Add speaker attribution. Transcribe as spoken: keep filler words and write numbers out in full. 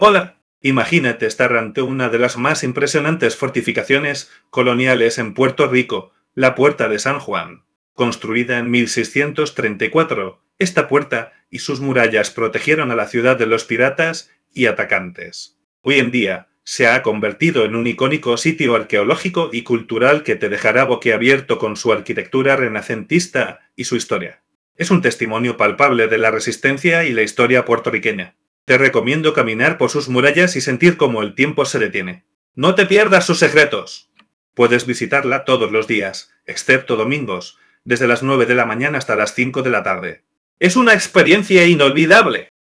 Speaker 1: Hola. Imagínate estar ante una de las más impresionantes fortificaciones coloniales en Puerto Rico, la Puerta de San Juan. Construida en mil seiscientos treinta y cuatro, esta puerta y sus murallas protegieron a la ciudad de los piratas y atacantes. Hoy en día, se ha convertido en un icónico sitio arqueológico y cultural que te dejará boquiabierto con su arquitectura renacentista y su historia. Es un testimonio palpable de la resistencia y la historia puertorriqueña. Te recomiendo caminar por sus murallas y sentir cómo el tiempo se detiene. No te pierdas sus secretos. Puedes visitarla todos los días, excepto domingos, desde las nueve de la mañana hasta las cinco de la tarde. Es una experiencia inolvidable.